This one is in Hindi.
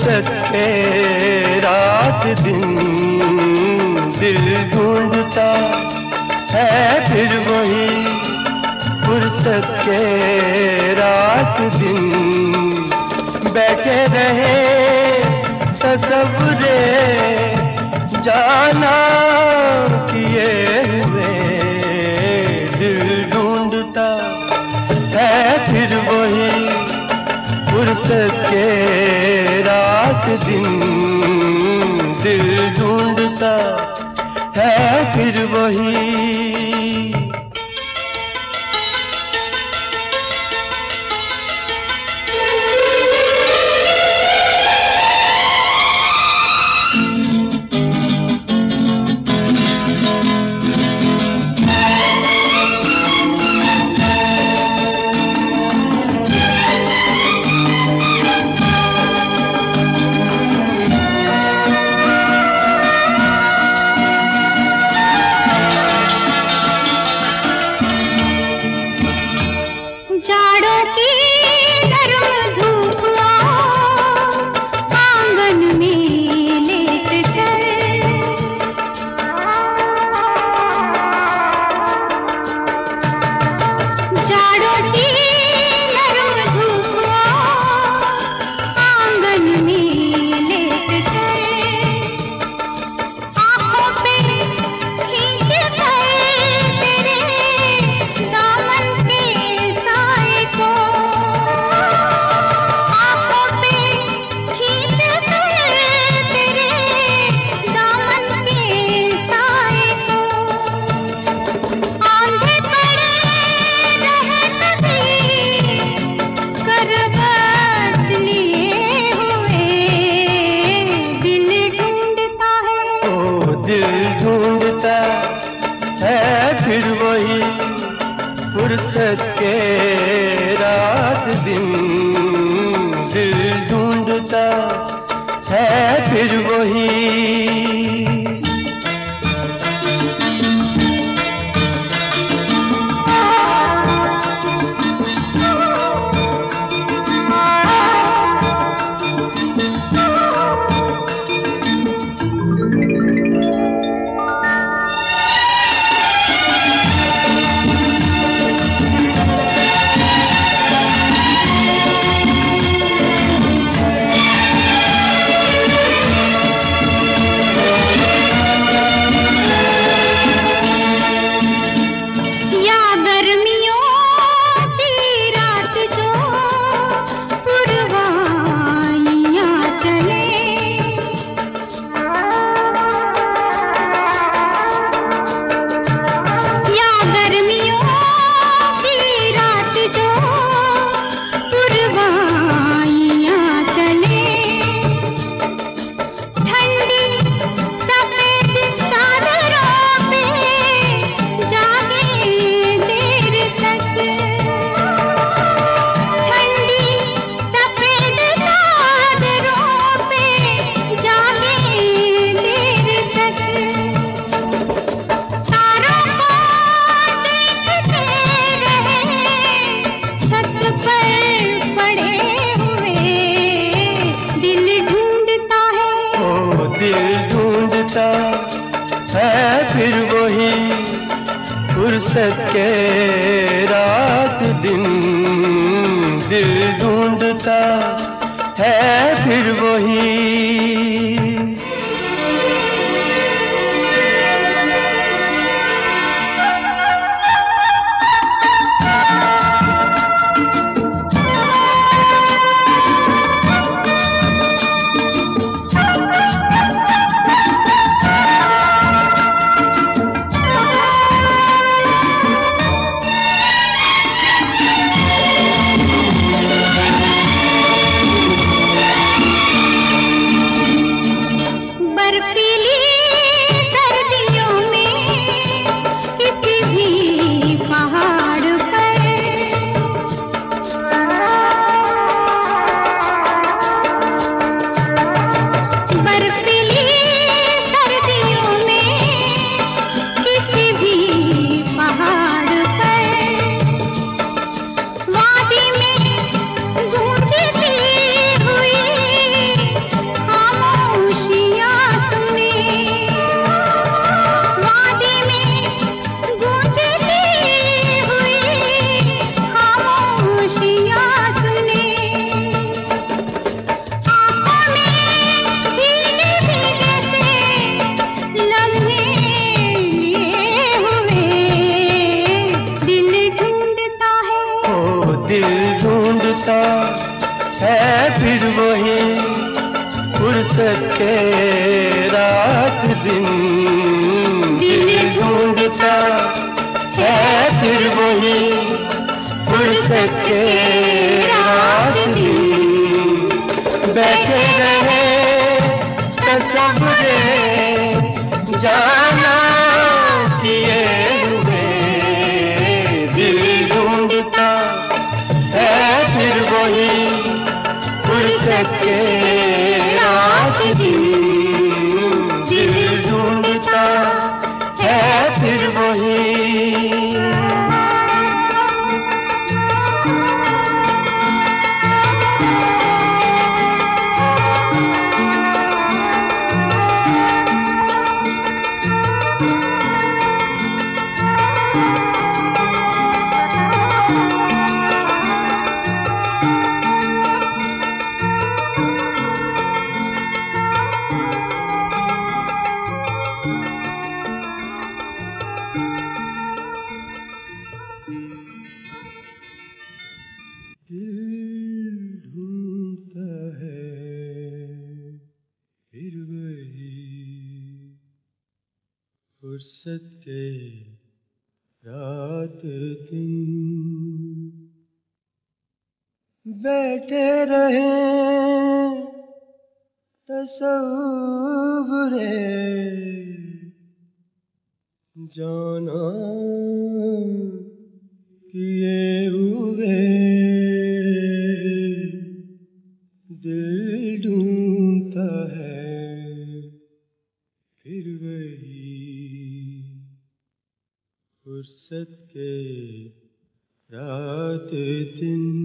फुर्सत के रात दिन दिल ढूंढता है फिर वही, फुर्सत के रात दिन बैठे रहे तसव्वुरे जाना किए हुए, दिल ढूंढता है फिर वही, फुर्सत के रात दिन दिल ढूंढता है फिर वही। जाड़ों की गर्म धूप आंगन में लेट कर, जाड़ों की गर्म धूप आंगन में लेट कर, आंखों पे खींच कर तेरे दामन के साए को, आंखों पे खींच कर तेरे दामन के साए को, आंधे पड़े रहे कभी करवट लिए हुए, दिल ढूंढता है, ओ दिल ढूंढता है फिर वही, फुर्सत के रात दिन दिल ढूंढता है फिर वही। या गर्मियों की रात जो पुरवाइयां चले, या गर्मियों की रात जो पुरवाइयां चले, ठंडी सफेद चादरों पे जागे देर तक, ठंडी सफेद चादरों पे जागे देर तक, तारों को देखते रहे छत पर पड़े हुए, दिल ढूंढता है, ओ दिल ढूंढता है फिर वही, फुर्सत के रात दिन दिल ढूंढता है फिर वही। दिल ढूंढता है फिर वही फुर्सत के रात दिन। दिल ढूंढता है फिर वही फुर्सत के रात दिन। बैठे रहे तसव्वुरे जाना किए हुए, दिल ढूंढता है फिर वही फुर्सत के रात दिन। दिल ढूंढता है फिर वही। दिल ढूंढता है फिर वही फुर्सत के रात दिन। बैठे रहे तसव्वुरे जाना किए हुए, दिल ढूंढता है फिर वही फुर्सत के रात दिन।